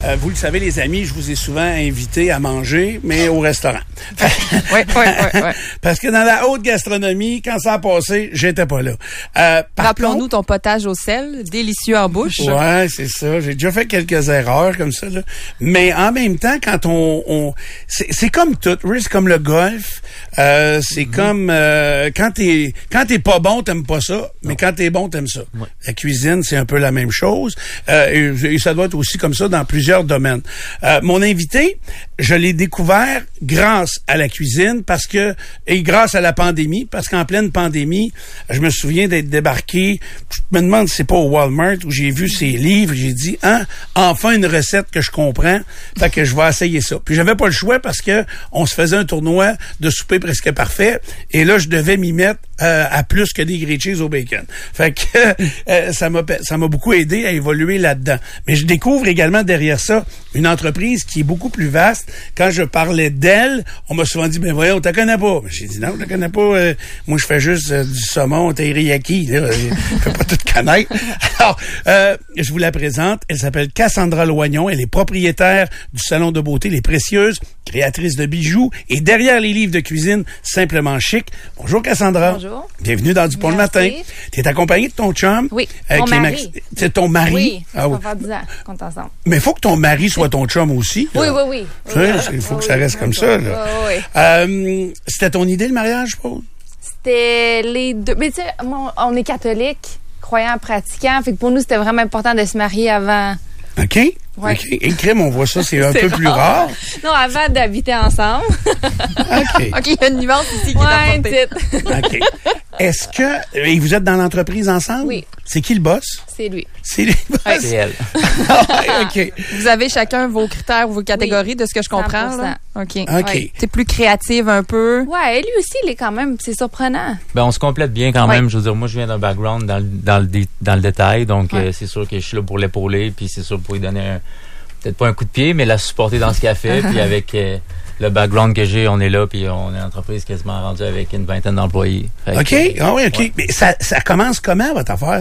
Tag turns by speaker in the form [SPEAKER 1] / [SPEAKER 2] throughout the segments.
[SPEAKER 1] vous le savez, les amis, je vous ai souvent invité à manger, mais au restaurant.
[SPEAKER 2] Oui.
[SPEAKER 1] Parce que dans la haute gastronomie, quand ça a passé, j'étais pas là.
[SPEAKER 2] Rappelons-nous ton potage au sel, délicieux en bouche.
[SPEAKER 1] Ouais, c'est ça. J'ai déjà fait quelques erreurs comme ça, là. Mais en même temps, quand c'est comme tout. C'est comme le golf. C'est comme quand t'es pas bon, t'aimes pas ça. Mais quand t'es bon, t'aimes ça. Ouais. La cuisine, c'est un peu la même chose. Et ça doit être aussi comme ça dans plusieurs domaines. Mon invité, je l'ai découvert grâce à la cuisine et grâce à la pandémie, parce qu'en pleine pandémie, je me souviens d'être débarqué. Je me demande si c'est pas au Walmart où j'ai vu ses livres. J'ai dit, enfin une recette que je comprends. Fait que je vais essayer ça. Puis j'avais pas le choix parce que on se faisait un tournoi de souper presque parfait. Et là, je devais m'y mettre à plus que des grilled cheese au bacon. Fait que ça m'a beaucoup aidé à évoluer là-dedans. Mais je découvre également derrière ça une entreprise qui est beaucoup plus vaste. Quand je parlais d'elle, on m'a souvent dit, ben voyons, on te connaît pas. J'ai dit non, je te connais pas. Moi, je fais juste du saumon teriyaki. Là. Je peux pas tout connaître. Alors, je vous la présente. Elle s'appelle Cassandra Loignon. Elle est propriétaire du salon de beauté Les Précieuses, créatrice de bijoux et derrière les livres de cuisine Simplement Chic. Bonjour Cassandra.
[SPEAKER 3] Bonjour.
[SPEAKER 1] Bienvenue dans Du Pont le matin. Tu es accompagnée de ton chum.
[SPEAKER 3] Oui, mon mari.
[SPEAKER 1] C'est ton mari?
[SPEAKER 3] Oui, ça va faire 10 ans qu'on est ensemble.
[SPEAKER 1] Mais il faut que ton mari soit ton chum aussi.
[SPEAKER 3] Oui.
[SPEAKER 1] Il faut que ça reste comme ça. Là.
[SPEAKER 3] Oui.
[SPEAKER 1] C'était ton idée, le mariage, Paul?
[SPEAKER 3] C'était les deux. Mais tu sais, on est catholique, croyants, pratiquants. Fait que pour nous, c'était vraiment important de se marier avant.
[SPEAKER 1] OK.
[SPEAKER 3] Ouais.
[SPEAKER 1] OK. Et crème, on voit ça, c'est un peu plus rare.
[SPEAKER 3] Non, avant d'habiter ensemble.
[SPEAKER 1] OK.
[SPEAKER 2] OK, il y a une nuance ici qui est apportée.
[SPEAKER 1] OK. Est-ce que... Et vous êtes dans l'entreprise ensemble?
[SPEAKER 3] Oui.
[SPEAKER 1] C'est qui le boss?
[SPEAKER 3] C'est lui.
[SPEAKER 1] C'est lui le boss?
[SPEAKER 2] Ouais,
[SPEAKER 4] c'est elle.
[SPEAKER 1] OK.
[SPEAKER 2] Vous avez chacun vos critères ou vos catégories de ce que je comprends.
[SPEAKER 3] 100%.
[SPEAKER 2] Là? OK.
[SPEAKER 1] Ouais.
[SPEAKER 2] T'es plus créative un peu.
[SPEAKER 3] Ouais, et lui aussi, il est quand même... C'est surprenant.
[SPEAKER 4] Ben, on se complète bien quand même. Je veux dire, moi, je viens d'un background dans le détail, donc c'est sûr que je suis là pour l'épauler, puis c'est sûr pour lui donner peut-être pas un coup de pied, mais la supporter dans ce qu'elle fait, puis avec le background que j'ai, on est là, puis on est une entreprise quasiment rendue avec une vingtaine d'employés.
[SPEAKER 1] OK. OK. Ouais. Mais ça commence comment, votre affaire?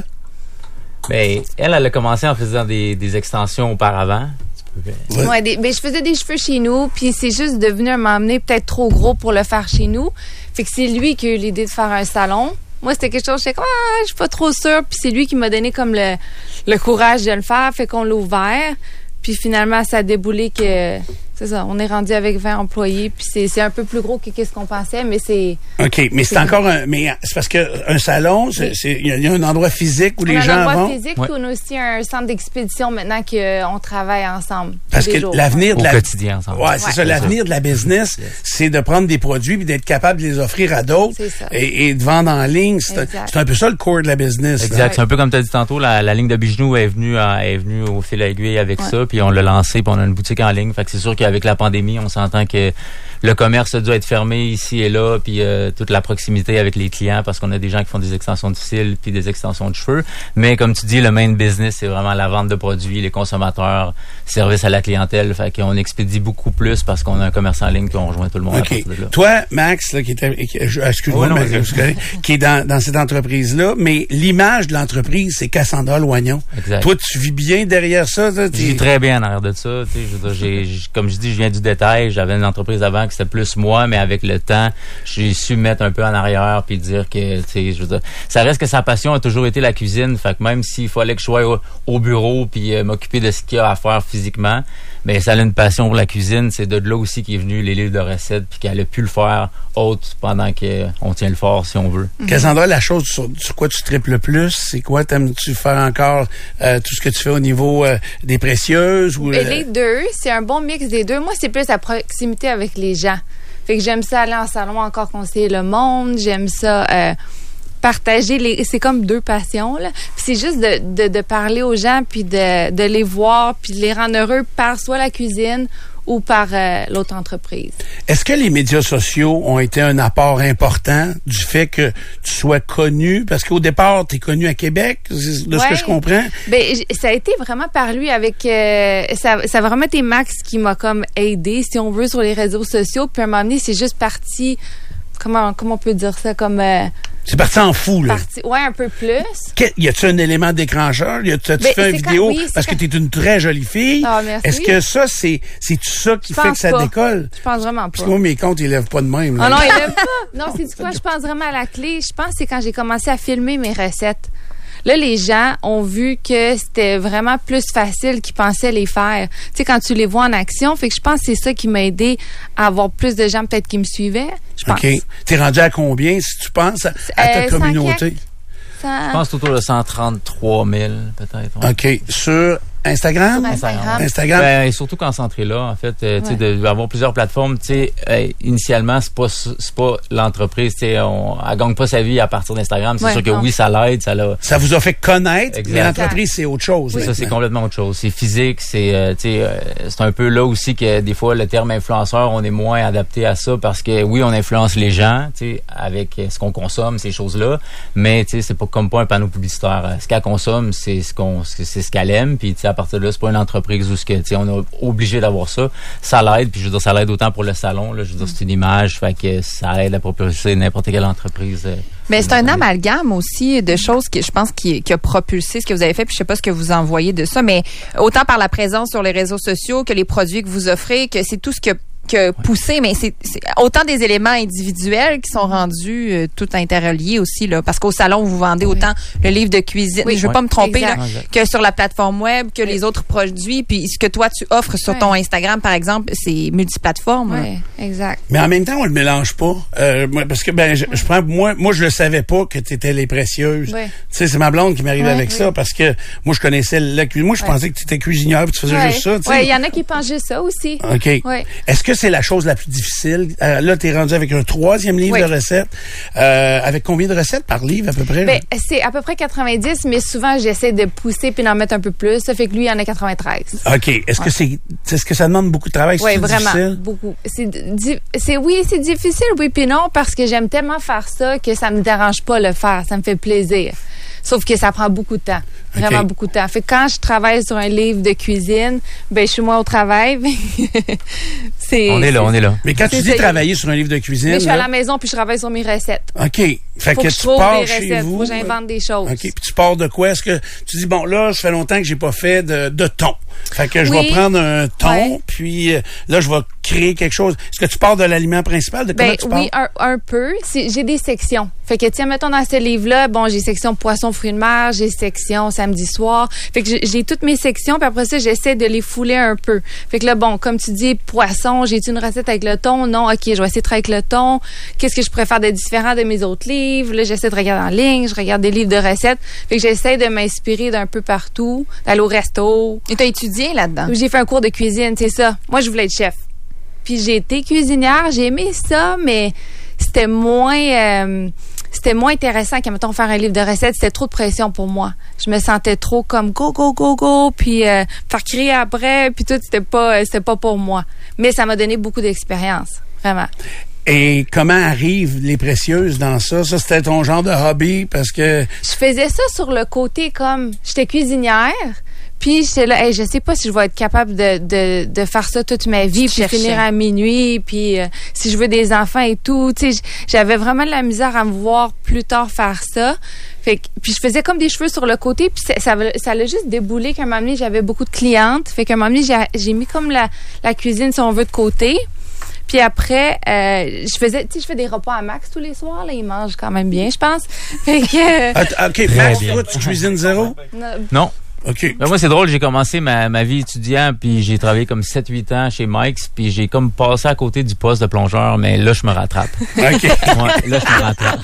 [SPEAKER 4] Ben, elle a commencé en faisant des extensions auparavant.
[SPEAKER 3] Ouais, mais je faisais des cheveux chez nous, puis c'est juste devenu un moment donné peut-être trop gros pour le faire chez nous. Fait que c'est lui qui a eu l'idée de faire un salon. Moi, c'était quelque chose, j'étais comme, je suis pas trop sûre, puis c'est lui qui m'a donné comme le courage de le faire, fait qu'on l'a ouvert. Puis finalement, ça a déboulé que... C'est ça, on est rendu avec 20 employés, puis c'est un peu plus gros que ce qu'on pensait, mais c'est...
[SPEAKER 1] OK, mais c'est encore mais c'est parce que un salon, il y a un endroit physique où les gens vont.
[SPEAKER 3] Un endroit physique, puis on a aussi un centre d'expédition maintenant qu'on travaille ensemble.
[SPEAKER 1] Parce que l'avenir de
[SPEAKER 4] au quotidien ensemble.
[SPEAKER 1] Ouais, c'est ça. L'avenir de la business, c'est de prendre des produits puis d'être capable de les offrir à d'autres et de vendre en ligne. C'est un peu ça le core de la business.
[SPEAKER 4] Exact. C'est un peu comme tu as dit tantôt, la ligne de bijoux est venue au fil à aiguille avec ça, puis on l'a lancé, puis on a une boutique en ligne. Fait que c'est sûr qu'avec la pandémie, on s'entend que le commerce doit être fermé ici et là, puis toute la proximité avec les clients, parce qu'on a des gens qui font des extensions de cils puis des extensions de cheveux. Mais comme tu dis, le main business, c'est vraiment la vente de produits, les consommateurs, service à la clientèle. Fait qu'on expédie beaucoup plus parce qu'on a un commerce en ligne qu'on rejoint tout le monde.
[SPEAKER 1] OK. Toi, Max, là, excuse-moi, qui est dans cette entreprise-là, mais l'image de l'entreprise, c'est Cassandra Loignon.
[SPEAKER 4] Exact.
[SPEAKER 1] Toi, tu vis bien derrière ça? Je
[SPEAKER 4] vis très bien en arrière de ça. Comme je dis, je viens du détail. J'avais une entreprise avant que c'était plus moi, mais avec le temps, j'ai su mettre un peu en arrière puis dire que, je veux dire, ça reste que sa passion a toujours été la cuisine. Fait que même s'il fallait que je sois au bureau puis m'occuper de ce qu'il y a à faire physiquement, mais ça a une passion pour la cuisine. C'est de là aussi qu'est venu les livres de recettes puis qu'elle a pu le faire autre pendant qu'on tient le fort, si on veut.
[SPEAKER 1] Cassandra, la chose sur quoi tu triples le plus, c'est quoi? T'aimes-tu faire encore tout ce que tu fais au niveau des précieuses? Ou,
[SPEAKER 3] les deux, c'est un bon mix des deux. Moi, c'est plus la proximité avec les gens. Fait que j'aime ça aller en salon, encore conseiller le monde. J'aime ça partager c'est comme deux passions, là. Puis c'est juste de parler aux gens, puis de les voir, puis de les rendre heureux par soit la cuisine ou par l'autre entreprise.
[SPEAKER 1] Est-ce que les médias sociaux ont été un apport important du fait que tu sois connu? Parce qu'au départ, tu es connu à Québec, de ce que je comprends.
[SPEAKER 3] Ben, ça a été vraiment par lui avec... ça a vraiment été Max qui m'a comme aidé, si on veut, sur les réseaux sociaux. Puis à un moment donné, c'est juste parti... Comment on peut dire ça? Comme...
[SPEAKER 1] C'est parti en fou, là.
[SPEAKER 3] Ouais, un peu plus.
[SPEAKER 1] Y a-tu un élément déclencheur? T'as-tu fait une vidéo parce que t'es une très jolie fille?
[SPEAKER 3] Ah, merci.
[SPEAKER 1] Est-ce que ça, c'est-tu ça qui fait que ça décolle?
[SPEAKER 3] Je pense vraiment pas.
[SPEAKER 1] Parce que moi, mes comptes, ils lèvent pas de même, là.
[SPEAKER 3] Ah non, ils lèvent pas. Non, c'est quoi? Je pense vraiment à la clé. Je pense que c'est quand j'ai commencé à filmer mes recettes. Là, les gens ont vu que c'était vraiment plus facile qu'ils pensaient les faire. Tu sais, quand tu les vois en action, fait que je pense que c'est ça qui m'a aidé à avoir plus de gens peut-être qui me suivaient. Je pense.
[SPEAKER 1] OK. T'es rendu à combien, si tu penses, à ta communauté?
[SPEAKER 4] Je pense autour de 133 000, peut-être. Ouais.
[SPEAKER 1] OK. Sur Instagram?
[SPEAKER 4] Instagram. Ben, et surtout concentré là, en fait, tu sais, d'avoir plusieurs plateformes, tu sais, initialement, c'est pas l'entreprise, tu sais, elle gagne pas sa vie à partir d'Instagram. C'est sûr que oui, ça l'aide,
[SPEAKER 1] ça vous a fait connaître, mais l'entreprise, c'est autre chose.
[SPEAKER 4] Oui. Ça, c'est complètement autre chose. C'est physique, c'est, tu sais, c'est un peu là aussi que des fois, le terme influenceur, on est moins adapté à ça parce que oui, on influence les gens, tu sais, avec ce qu'on consomme, ces choses-là, mais tu sais, c'est pas comme pas un panneau publicitaire. Ce qu'elle consomme, c'est ce qu'elle aime, puis tu sais, à partir de là, c'est pas une entreprise où on est obligé d'avoir ça. Ça l'aide, puis je veux dire, ça l'aide autant pour le salon. Là, je veux dire, c'est une image, fait que ça aide à propulser n'importe quelle entreprise.
[SPEAKER 2] Mais c'est un amalgame aussi de choses que je pense qui a propulsé ce que vous avez fait, puis je sais pas ce que vous en voyez de ça, mais autant par la présence sur les réseaux sociaux que les produits que vous offrez, que c'est tout ce que poussé, mais c'est autant des éléments individuels qui sont rendus tout interreliés aussi, là, parce qu'au salon, vous vendez autant le livre de cuisine, je veux pas me tromper, là, que sur la plateforme web, que les autres produits, puis ce que toi, tu offres sur ton Instagram, par exemple, c'est multiplateforme.
[SPEAKER 3] Oui, exact.
[SPEAKER 1] Mais en même temps, on le mélange pas, parce que je prends, moi, je le savais pas que t'étais les précieuses. Tu sais, c'est ma blonde qui m'arrive avec ça, parce que moi, je connaissais la cuisine. Moi, je pensais que tu étais cuisinière, puis tu faisais juste ça.
[SPEAKER 3] Oui, il y en a qui pensent juste ça aussi.
[SPEAKER 1] OK. Est-ce que c'est la chose la plus difficile? Là, t'es rendu avec un 3e livre de recettes. Avec combien de recettes par livre, à peu près?
[SPEAKER 3] Ben, c'est à peu près 90, mais souvent, j'essaie de pousser puis d'en mettre un peu plus. Ça fait que lui, il y en a 93.
[SPEAKER 1] OK. Est-ce que ça demande beaucoup de travail?
[SPEAKER 3] Oui, vraiment.
[SPEAKER 1] Difficile?
[SPEAKER 3] Beaucoup. C'est difficile, oui, puis non, parce que j'aime tellement faire ça que ça me dérange pas le faire. Ça me fait plaisir. Sauf que ça prend beaucoup de temps. Vraiment beaucoup de temps. Fait que quand je travaille sur un livre de cuisine, ben, je suis moins au travail.
[SPEAKER 4] On est là.
[SPEAKER 1] Mais quand tu dis travailler sur un livre de cuisine.
[SPEAKER 3] Mais je suis à la maison puis je travaille sur mes recettes.
[SPEAKER 1] OK. Fait
[SPEAKER 3] que
[SPEAKER 1] tu pars chez vous.
[SPEAKER 3] Faut que j'invente des choses.
[SPEAKER 1] OK. Puis tu pars de quoi? Est-ce que tu dis, bon, là, ça fait longtemps que j'ai pas fait de thon. Fait que je vais prendre un thon, puis là, je vais créer quelque chose. Est-ce que tu pars de l'aliment principal? De comment tu pars?
[SPEAKER 3] Oui, un peu. J'ai des sections. Fait que, tiens, mettons, dans ce livre-là, bon, j'ai section poisson, fruits de mer, j'ai section samedi soir. Fait que j'ai toutes mes sections, puis après ça, j'essaie de les fouler un peu. Fait que là, bon, comme tu dis, poisson, j'ai-tu une recette avec le thon? Non, OK, je vais essayer de travailler avec le thon. Qu'est-ce que je préfère de différent de mes autres livres? Là, j'essaie de regarder en ligne, je regarde des livres de recettes. Fait que j'essaie de m'inspirer d'un peu partout, d'aller au resto.
[SPEAKER 2] Et t'as étudié là-dedans?
[SPEAKER 3] J'ai fait un cours de cuisine, c'est ça. Moi, je voulais être chef. Puis j'ai été cuisinière, j'ai aimé ça, mais c'était moins intéressant qu'à, mettons, faire un livre de recettes. C'était trop de pression pour moi. Je me sentais trop comme go, puis faire crier après, puis tout, c'était pas pour moi. Mais ça m'a donné beaucoup d'expérience, vraiment.
[SPEAKER 1] Et comment arrivent les précieuses dans ça? Ça, c'était ton genre de hobby parce que...
[SPEAKER 3] Je faisais ça sur le côté comme... J'étais cuisinière, puis j'étais là, je sais pas si je vais être capable de faire ça toute ma vie, puis finir à minuit, puis si je veux des enfants et tout. Tu sais, j'avais vraiment de la misère à me voir plus tard faire ça. Fait que, puis je faisais comme des cheveux sur le côté, puis ça l'a juste déboulé qu'à un moment donné, j'avais beaucoup de clientes. Fait qu'à un moment donné, j'ai mis comme la cuisine, si on veut, de côté. Puis après, je fais des repas à Max tous les soirs. Là, ils mangent quand même bien, je pense. Fait que,
[SPEAKER 1] OK, Max, toi, tu cuisines zéro?
[SPEAKER 4] Non.
[SPEAKER 1] OK.
[SPEAKER 4] Ben moi, c'est drôle, j'ai commencé ma vie étudiant, puis j'ai travaillé comme 7-8 ans chez Mike's, puis j'ai comme passé à côté du poste de plongeur, mais là, je me rattrape.
[SPEAKER 1] OK.
[SPEAKER 4] Ouais, là, je me rattrape.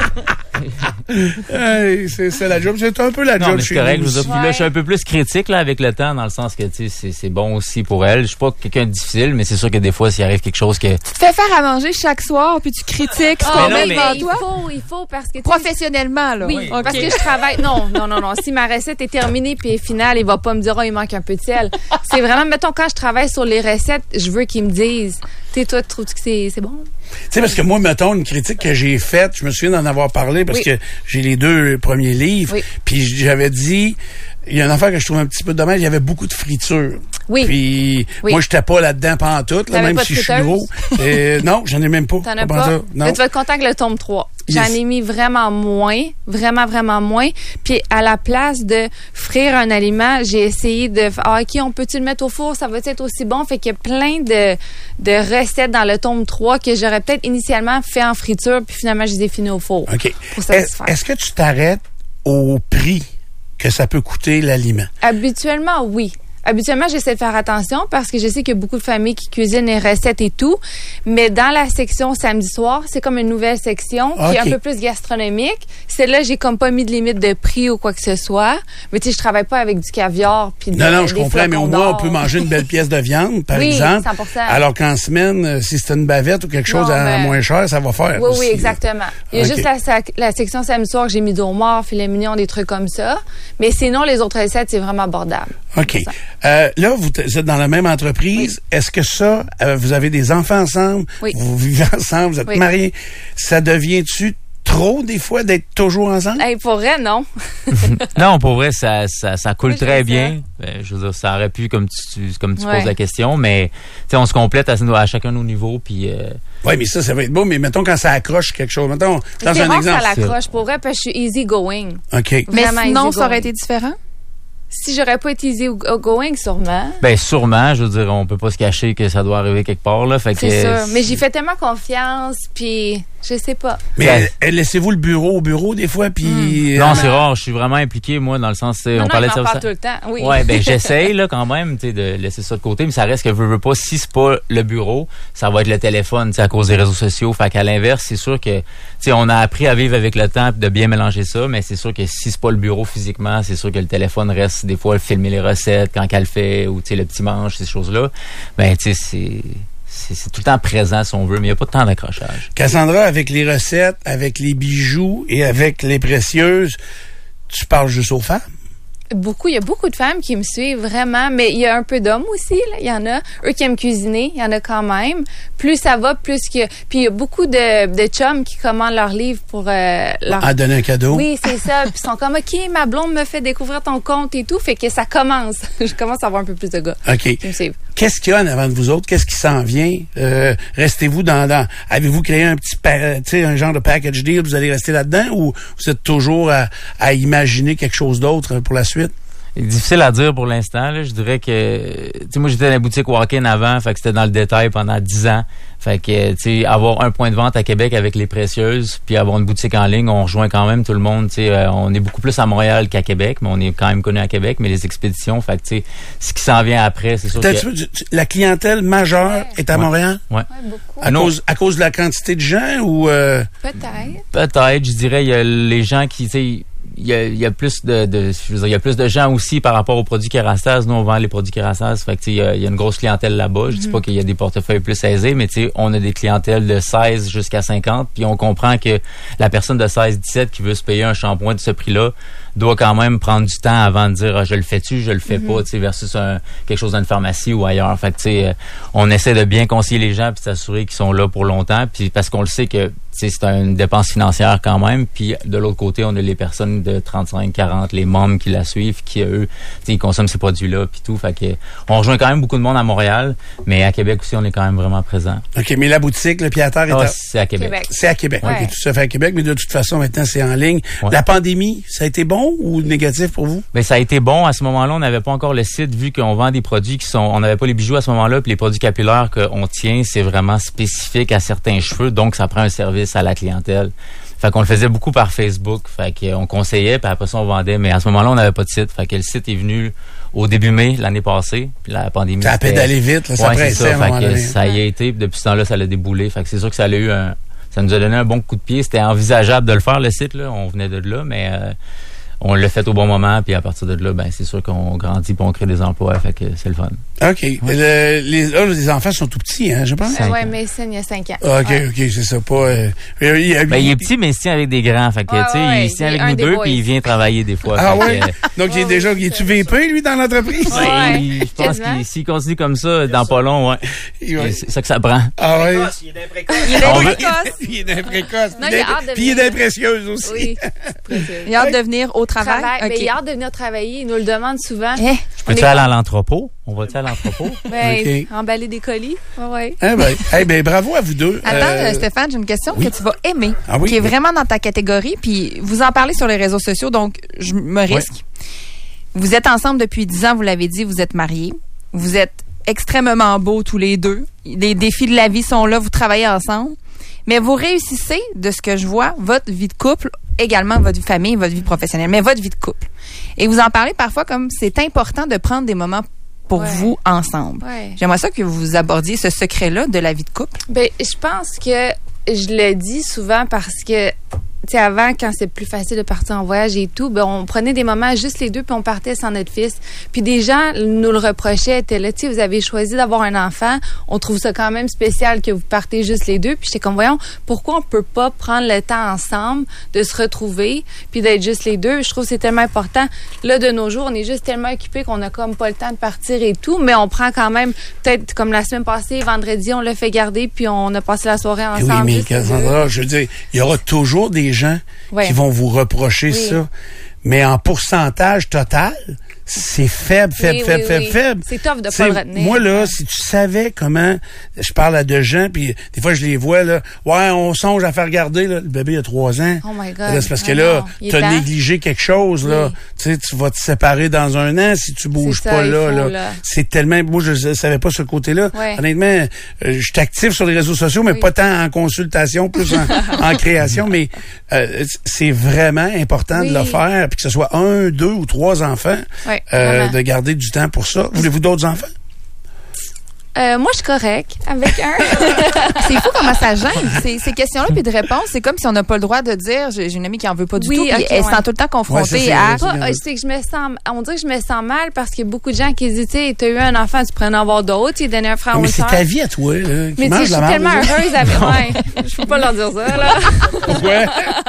[SPEAKER 1] Hey, c'est la job. C'est un peu la job chez
[SPEAKER 4] correct,
[SPEAKER 1] nous.
[SPEAKER 4] Puis là, je suis un peu plus critique là avec le temps, dans le sens que tu sais, c'est bon aussi pour elle. Je suis pas quelqu'un de difficile, mais c'est sûr que des fois, s'il arrive quelque chose que...
[SPEAKER 2] Tu te fais faire à manger chaque soir, puis tu critiques ce qu'on met devant toi.
[SPEAKER 3] Il faut, parce que...
[SPEAKER 2] Professionnellement, là.
[SPEAKER 3] Oui, parce que je travaille... Non. Si ma recette est terminée puis est finale, il va pas me dire, il manque un peu de sel. C'est vraiment, mettons, quand je travaille sur les recettes, je veux qu'ils me disent, toi, tu trouves que c'est bon?
[SPEAKER 1] Tu sais, parce que moi, mettons, une critique que j'ai faite, je me souviens d'en avoir parlé parce que j'ai les 2 premiers livres, puis j'avais dit, il y a une affaire que je trouve un petit peu dommage, il y avait beaucoup de friture.
[SPEAKER 3] Oui.
[SPEAKER 1] Puis
[SPEAKER 3] Oui.
[SPEAKER 1] moi, j'étais pas là-dedans pantoute, là,
[SPEAKER 3] T'avais
[SPEAKER 1] même
[SPEAKER 3] pas
[SPEAKER 1] si
[SPEAKER 3] de
[SPEAKER 1] je suis
[SPEAKER 3] friteuse?
[SPEAKER 1] gros. Non, j'en ai même pas.
[SPEAKER 3] T'en as
[SPEAKER 1] Pas
[SPEAKER 3] pas?
[SPEAKER 1] pantoute, non.
[SPEAKER 3] Mais tu vas être content avec le tome 3.
[SPEAKER 1] Yes.
[SPEAKER 3] J'en ai mis vraiment moins. Vraiment moins. Puis à la place de frire un aliment, j'ai essayé de... OK, on peut-tu le mettre au four? Ça va être aussi bon? Fait qu'il y a plein de recettes dans le tome 3 que j'aurais peut-être initialement fait en friture, puis finalement, je les ai finis au four.
[SPEAKER 1] OK.
[SPEAKER 3] Pour satisfaire.
[SPEAKER 1] Est-ce que tu t'arrêtes au prix que ça peut coûter l'aliment?
[SPEAKER 3] Habituellement, oui. Habituellement, j'essaie de faire attention parce que je sais qu'il y a beaucoup de familles qui cuisinent les recettes et tout. Mais dans la section samedi soir, c'est comme une nouvelle section qui est un peu plus gastronomique. Celle-là, j'ai comme pas mis de limite de prix ou quoi que ce soit. Mais tu sais, je travaille pas avec du caviar puis
[SPEAKER 1] Non, je comprends, mais au moins, on peut manger une belle pièce de viande, par
[SPEAKER 3] oui,
[SPEAKER 1] exemple.
[SPEAKER 3] 100%.
[SPEAKER 1] Alors qu'en semaine, si c'est une bavette ou quelque chose à moins cher, ça va faire.
[SPEAKER 3] Oui,
[SPEAKER 1] aussi,
[SPEAKER 3] oui, exactement. Il y a
[SPEAKER 1] OK.
[SPEAKER 3] juste la section samedi soir que j'ai mis d'homard, filet mignon, des trucs comme ça. Mais sinon, les autres recettes, c'est vraiment abordable.
[SPEAKER 1] OK. Là, vous êtes dans la même entreprise.
[SPEAKER 3] Oui.
[SPEAKER 1] Est-ce que ça, vous avez des enfants ensemble?
[SPEAKER 3] Oui.
[SPEAKER 1] Vous vivez ensemble? Vous êtes
[SPEAKER 3] Oui.
[SPEAKER 1] mariés? Ça devient-tu trop, des fois, d'être toujours ensemble?
[SPEAKER 3] Hey, pour vrai, non.
[SPEAKER 4] Non, pour vrai, ça coule
[SPEAKER 3] Moi,
[SPEAKER 4] très
[SPEAKER 3] j'aime
[SPEAKER 4] bien. Je veux dire, ça aurait pu, comme tu
[SPEAKER 3] Ouais.
[SPEAKER 4] poses la question, mais tu sais, on se complète à chacun nos niveaux, puis
[SPEAKER 1] Oui, mais ça va être beau. Mais mettons quand ça accroche quelque chose. Mettons, dans
[SPEAKER 3] C'est
[SPEAKER 1] un
[SPEAKER 3] rare que
[SPEAKER 1] exemple.
[SPEAKER 3] ça l'accroche, pour vrai, parce que je suis easy going.
[SPEAKER 1] OK.
[SPEAKER 2] Mais
[SPEAKER 3] Vraiment
[SPEAKER 2] sinon,
[SPEAKER 3] easy
[SPEAKER 2] ça aurait
[SPEAKER 3] going.
[SPEAKER 2] été différent?
[SPEAKER 3] Si j'aurais pas été easy going, sûrement.
[SPEAKER 4] ben sûrement, je veux dire, on peut pas se cacher que ça doit arriver quelque part là, fait que
[SPEAKER 3] C'est sûr. Mais j'y fais tellement confiance, puis je sais pas.
[SPEAKER 1] Mais laissez-vous le bureau au bureau, des fois, puis...
[SPEAKER 4] non, c'est rare, je suis vraiment impliqué moi dans le sens on parlait de
[SPEAKER 3] il m'en
[SPEAKER 4] ça.
[SPEAKER 3] parle tout le temps. Oui.
[SPEAKER 4] Ouais, ben j'essaye là quand même, tu sais, de laisser ça de côté, mais ça reste que veux pas. Si c'est pas le bureau, ça va être le téléphone, tu sais, à cause des réseaux sociaux. Fait qu'à l'inverse, c'est sûr que, tu sais, on a appris à vivre avec le temps, puis de bien mélanger ça, mais c'est sûr que si c'est pas le bureau physiquement, c'est sûr que le téléphone reste des fois filmer les recettes quand qu'elle le fait, ou tu sais le petit manche, ces choses-là. Ben tu sais c'est tout le temps présent si on veut, mais il n'y a pas de temps d'accrochage.
[SPEAKER 1] Cassandra, avec les recettes, avec les bijoux et avec les précieuses, tu parles juste aux femmes?
[SPEAKER 3] Il y a beaucoup de femmes qui me suivent vraiment, mais il y a un peu d'hommes aussi, là. Il y en a. Eux qui aiment cuisiner, il y en a quand même. Plus ça va, plus que... Puis il y a beaucoup de chums qui commandent leurs livres pour leur...
[SPEAKER 1] À donner un cadeau?
[SPEAKER 3] Oui, c'est ça. Puis ils sont comme, OK, ma blonde me fait découvrir ton compte et tout. Fait que ça commence. Je commence à avoir un peu plus de gars
[SPEAKER 1] OK.
[SPEAKER 3] qui me suivent.
[SPEAKER 1] Qu'est-ce qu'il y a en avant de vous autres? Qu'est-ce qui s'en vient? Restez-vous dans... Avez-vous créé un petit... tu sais, un genre de package deal? Vous allez rester là-dedans ou vous êtes toujours à imaginer quelque chose d'autre pour la suite?
[SPEAKER 4] C'est difficile à dire pour l'instant. Là. Je dirais que, tu sais, moi j'étais dans la boutique Walk-in avant, fait que c'était dans le détail pendant 10 ans. Fait que, tu sais, avoir un point de vente à Québec avec les précieuses, puis avoir une boutique en ligne, on rejoint quand même tout le monde. Tu sais, on est beaucoup plus à Montréal qu'à Québec, mais on est quand même connu à Québec. Mais les expéditions, fait que, tu sais, ce qui s'en vient après, c'est sûr que...
[SPEAKER 1] La clientèle majeure est à Montréal?
[SPEAKER 4] Ouais.
[SPEAKER 3] Ouais, beaucoup.
[SPEAKER 1] À cause de la quantité de gens ou...
[SPEAKER 3] Peut-être.
[SPEAKER 4] Peut-être, je dirais, il y a les gens qui, tu sais, il y a plus je veux dire, il y a plus de gens aussi par rapport aux produits Kerastase. Nous, on vend les produits Kerastase. Fait que, tu sais, il y a une grosse clientèle là-bas. Je dis pas qu'il y a des portefeuilles plus aisés, mais tu sais, on a des clientèles de 16 jusqu'à 50. Puis on comprend que la personne de 16-17 qui veut se payer un shampoing de ce prix-là doit quand même prendre du temps avant de dire je le fais-tu, je le fais pas, tu sais, versus quelque chose dans une pharmacie ou ailleurs. Fait que, tu sais, on essaie de bien conseiller les gens puis s'assurer qu'ils sont là pour longtemps. Puis parce qu'on le sait que c'est une dépense financière quand même. Puis de l'autre côté, on a les personnes de 35, 40, les membres qui la suivent, qui eux, ils consomment ces produits-là puis tout. Fait que on rejoint quand même beaucoup de monde à Montréal, mais à Québec aussi, on est quand même vraiment présent.
[SPEAKER 1] OK, mais la boutique, le pied-à-terre
[SPEAKER 4] c'est à Québec.
[SPEAKER 1] C'est à Québec.
[SPEAKER 3] Ouais.
[SPEAKER 1] OK, tout ça fait à Québec, mais de toute façon, maintenant, c'est en ligne.
[SPEAKER 4] Ouais.
[SPEAKER 1] La pandémie, ça a été bon ou négatif pour vous?
[SPEAKER 4] Ben ça a été bon. À ce moment-là, on n'avait pas encore le site, vu qu'on vend des produits on n'avait pas les bijoux à ce moment-là, puis les produits capillaires qu'on tient, c'est vraiment spécifique à certains cheveux, donc ça prend un service à la clientèle. Fait qu'on le faisait beaucoup par Facebook. Fait qu'on conseillait, puis après ça, on vendait. Mais à ce moment-là, on n'avait pas de site. Fait que le site est venu au début mai, l'année passée. Puis la pandémie.
[SPEAKER 1] Ça a pédalé vite, là, ça
[SPEAKER 4] ouais, c'est
[SPEAKER 1] pressait
[SPEAKER 4] ça.
[SPEAKER 1] à un moment
[SPEAKER 4] Fait que
[SPEAKER 1] donné.
[SPEAKER 4] ça y a été, puis depuis ce temps-là, ça l'a déboulé. Fait que c'est sûr que ça nous a donné un bon coup de pied. C'était envisageable de le faire, le site, là. On venait de là, mais on l'a fait au bon moment. Puis à partir de là, ben c'est sûr qu'on grandit puis on crée des emplois. Fait que c'est le fun.
[SPEAKER 1] OK. Les enfants sont tout petits, hein, je pense.
[SPEAKER 3] Oui, Mason, il y a 5 ans.
[SPEAKER 1] OK, c'est ça. Pas,
[SPEAKER 4] il est petit, mais il se tient avec des grands. Fait que, il se tient avec nous deux, puis il vient travailler des fois.
[SPEAKER 1] Ah ouais? Donc, il est tu VP, lui, dans l'entreprise?
[SPEAKER 4] Je pense qu'il s'il continue comme ça, dans pas long, c'est ça que ça prend.
[SPEAKER 1] Ah ouais?
[SPEAKER 2] Il est d'un précoce.
[SPEAKER 1] Il est d'un précoce.
[SPEAKER 3] Non, il a hâte de
[SPEAKER 1] Puis il est d'un précieuse aussi.
[SPEAKER 3] Oui.
[SPEAKER 2] Il a hâte de venir au travail.
[SPEAKER 3] Mais il a hâte de venir travailler. Il nous le demande souvent.
[SPEAKER 4] Peux-tu aller à l'entrepôt? On va-tu à l'entrepôt?
[SPEAKER 3] Emballer des colis. Ouais.
[SPEAKER 1] Bravo à vous deux.
[SPEAKER 2] Attends, Stéphane, j'ai une question que tu vas aimer, qui est vraiment dans ta catégorie, puis vous en parlez sur les réseaux sociaux, donc je me risque. Vous êtes ensemble depuis 10 ans, vous l'avez dit, vous êtes mariés. Vous êtes extrêmement beaux tous les deux. Les défis de la vie sont là, vous travaillez ensemble. Mais vous réussissez, de ce que je vois, votre vie de couple, également votre vie de famille, votre vie professionnelle, mais votre vie de couple. Et vous en parlez parfois comme c'est important de prendre des moments pour vous ensemble. J'aimerais ça que vous abordiez ce secret-là de la vie de couple.
[SPEAKER 3] Ben, je pense que je le dis souvent parce que tu sais, avant, quand c'est plus facile de partir en voyage et tout, ben, on prenait des moments juste les deux puis on partait sans notre fils. Puis des gens nous le reprochaient, étaient là, tu sais, vous avez choisi d'avoir un enfant, on trouve ça quand même spécial que vous partez juste les deux. Puis j'étais comme, voyons, pourquoi on peut pas prendre le temps ensemble de se retrouver puis d'être juste les deux? Je trouve que c'est tellement important. Là, de nos jours, on est juste tellement occupés qu'on a comme pas le temps de partir et tout, mais on prend quand même, peut-être comme la semaine passée, vendredi, on l'a fait garder puis on a passé la soirée ensemble.
[SPEAKER 1] Oui, mais Cassandra, je veux dire, il y aura toujours des gens qui vont vous reprocher ça. Mais en pourcentage total, c'est faible.
[SPEAKER 3] C'est tough de pas le retenir.
[SPEAKER 1] Moi, là, si tu savais comment... Je parle à deux gens, puis des fois, je les vois, là. Ouais, on songe à faire garder, là. Le bébé a 3 ans.
[SPEAKER 3] Oh my God.
[SPEAKER 1] Là, c'est parce que là, t'as négligé quelque chose, là. Tu sais, tu vas te séparer dans 1 an si tu bouges pas là. C'est tellement... Moi, je savais pas ce côté-là. Honnêtement, je suis actif sur les réseaux sociaux, mais pas tant en consultation, plus en création. Mais c'est vraiment important de le faire, puis que ce soit 1, 2 ou 3 enfants. De garder du temps pour ça. Voulez-vous d'autres enfants?
[SPEAKER 3] Moi, je suis correcte avec un.
[SPEAKER 2] C'est fou comment ça gêne. Ces questions-là, puis de réponses, c'est comme si on n'a pas le droit de dire, j'ai une amie qui en veut pas du tout, puis elle se sent tout le temps confrontée à...
[SPEAKER 3] C'est que je me sens, on dirait que je me sens mal parce qu'il y a beaucoup de gens qui disent, tu sais, t'as eu un enfant, tu pourrais en avoir d'autres, tu donné un frère ou une sœur.
[SPEAKER 1] Mais c'est ta vie à toi, là.
[SPEAKER 3] Mais tu sais, je suis tellement heureuse avec... Je peux pas leur dire ça, là.
[SPEAKER 1] Pourquoi?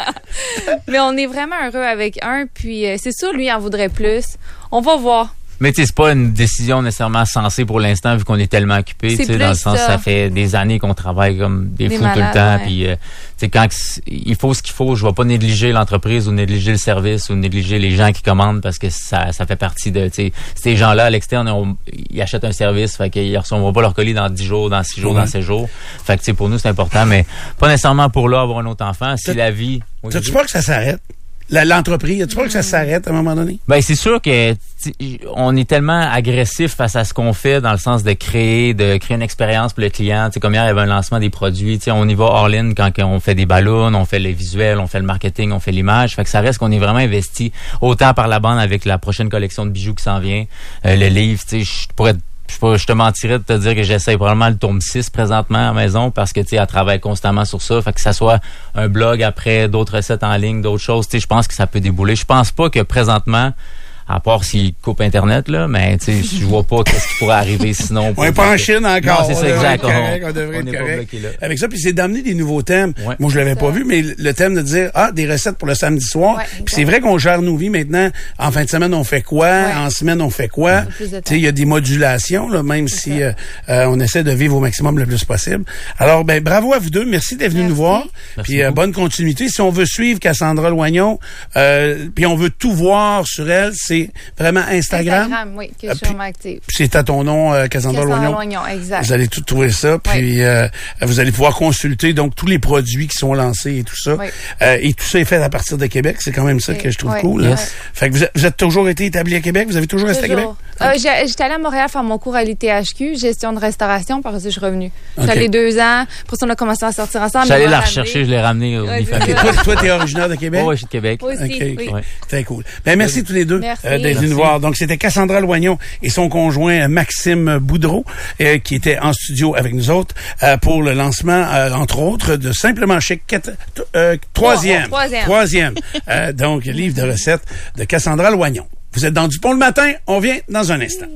[SPEAKER 3] Mais on est vraiment heureux avec un, puis c'est sûr, lui, il en voudrait plus. On va voir.
[SPEAKER 4] Mais tu sais, c'est pas une décision nécessairement sensée pour l'instant vu qu'on est tellement occupé, tu sais, dans le sens ça fait des années qu'on travaille comme des fous tout le temps, puis tu sais, quand il faut ce qu'il faut, je vais pas négliger l'entreprise ou négliger le service ou négliger les gens qui commandent parce que ça fait partie de, tu sais, ces gens-là à l'externe, ils achètent un service, fait qu'ils recevront pas leur colis dans 10 jours, dans 6 jours, dans 7 jours. Fait que tu sais, pour nous c'est important, mais pas nécessairement pour là avoir un autre enfant. Si la vie...
[SPEAKER 1] T'as-tu peur que ça s'arrête? L'entreprise, as-tu peur que ça s'arrête à un moment donné?
[SPEAKER 4] Ben, c'est sûr que on est tellement agressif face à ce qu'on fait dans le sens de créer une expérience pour le client. Tu sais, comme hier, il y avait un lancement des produits. Tu sais, on y va all-in quand on fait des ballons, on fait les visuels, on fait le marketing, on fait l'image. Fait que ça reste qu'on est vraiment investi autant par la bande avec la prochaine collection de bijoux qui s'en vient, le livre. Tu sais, je te mentirais de te dire que j'essaie probablement le tome 6 présentement à la maison parce que, tu sais, elle travaille constamment sur ça. Fait que ça soit un blog après, d'autres recettes en ligne, d'autres choses, tu sais, je pense que ça peut débouler. Je pense pas que présentement, à part s'il coupe Internet, là, mais, tu sais, je vois pas qu'est-ce qui pourrait arriver sinon.
[SPEAKER 1] On n'est pas en Chine encore.
[SPEAKER 4] Non, c'est ça, exact.
[SPEAKER 1] On devrait être correct. Avec ça, puis c'est d'amener des nouveaux thèmes. Ouais. Moi, je l'avais pas vu, mais le thème de dire, des recettes pour le samedi soir. Puis c'est vrai qu'on gère nos vies maintenant. En fin de semaine, on fait quoi? En semaine, on fait quoi? Tu sais, il y a des modulations, là, même si on essaie de vivre au maximum le plus possible. Alors, ben, bravo à vous deux. Merci d'être venus nous voir. Puis bonne continuité. Si on veut suivre Cassandra Loignon, puis on veut tout voir sur elle, c'est vraiment Instagram,
[SPEAKER 3] oui, que je suis vraiment active.
[SPEAKER 1] Puis c'est à ton nom, Cassandra Loignon,
[SPEAKER 3] exact.
[SPEAKER 1] Vous allez tout trouver ça, puis vous allez pouvoir consulter donc tous les produits qui sont lancés et tout ça. Et tout ça est fait à partir de Québec. C'est quand même ça que je trouve cool. Yes. Fait que vous êtes toujours été établi à Québec? Vous avez toujours resté à Québec?
[SPEAKER 3] J'étais allée à Montréal faire mon cours à l'ITHQ, gestion de restauration, par ça je suis revenue. J'étais allée 2 ans, après ça on a commencé à sortir ensemble.
[SPEAKER 4] J'allais la rechercher, je l'ai ramenée au
[SPEAKER 1] famille. Toi, t'es originaire de Québec?
[SPEAKER 4] Oui, je suis de Québec.
[SPEAKER 3] Aussi, oui.
[SPEAKER 1] Très cool. Ben, merci tous les deux d'être venus nous voir. Donc, c'était Cassandra Loignon et son conjoint Maxime Boudreau qui étaient en studio avec nous autres pour le lancement, entre autres, de Simplement Chic, troisième. Donc, livre de recettes de Cassandra Loignon. Vous êtes dans Dupont le matin, on vient dans un instant.